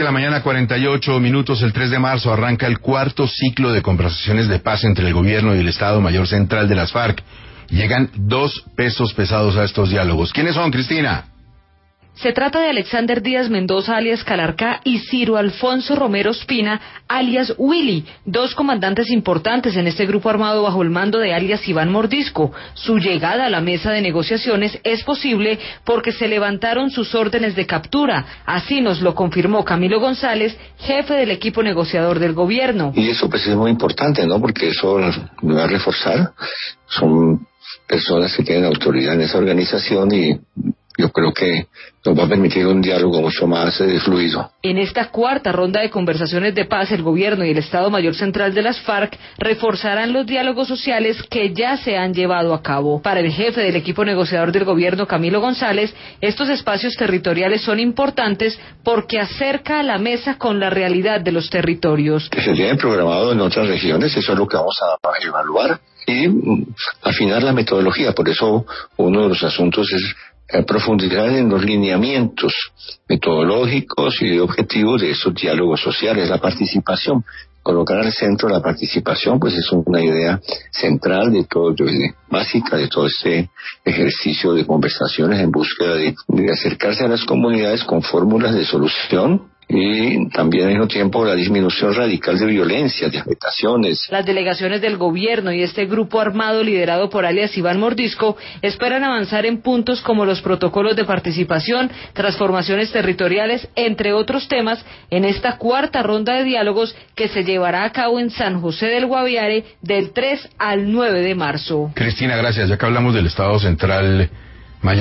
De la mañana, 48 minutos, el 3 de marzo arranca el cuarto ciclo de conversaciones de paz entre el gobierno y el Estado Mayor Central de las FARC. Llegan 2 pesos pesados a estos diálogos. ¿Quiénes son, Cristina? Se trata de Alexander Díaz Mendoza, alias Calarcá, y Ciro Alfonso Romero Espina, alias Willy, 2 comandantes importantes en este grupo armado bajo el mando de alias Iván Mordisco. Su llegada a la mesa de negociaciones es posible porque se levantaron sus órdenes de captura. Así nos lo confirmó Camilo González, jefe del equipo negociador del gobierno. Y eso pues es muy importante, ¿no? Porque eso me va a reforzar. Son personas que tienen autoridad en esa organización y yo creo que nos va a permitir un diálogo mucho más fluido. En esta cuarta ronda de conversaciones de paz, el gobierno y el Estado Mayor Central de las FARC reforzarán los diálogos sociales que ya se han llevado a cabo. Para el jefe del equipo negociador del gobierno, Camilo González, estos espacios territoriales son importantes porque acerca a la mesa con la realidad de los territorios. Que se tienen programado en otras regiones, eso es lo que vamos a evaluar y afinar la metodología. Por eso uno de los asuntos es profundizar en los lineamientos metodológicos y objetivos de esos diálogos sociales, la participación. Colocar al centro la participación, pues es una idea central de todo, básica de todo este ejercicio de conversaciones en búsqueda de acercarse a las comunidades con fórmulas de solución. Y también al mismo tiempo la disminución radical de violencia, de afectaciones. Las delegaciones del gobierno y este grupo armado liderado por alias Iván Mordisco esperan avanzar en puntos como los protocolos de participación, transformaciones territoriales, entre otros temas, en esta cuarta ronda de diálogos que se llevará a cabo en San José del Guaviare del 3 al 9 de marzo. Cristina, gracias. Ya que hablamos del Estado Central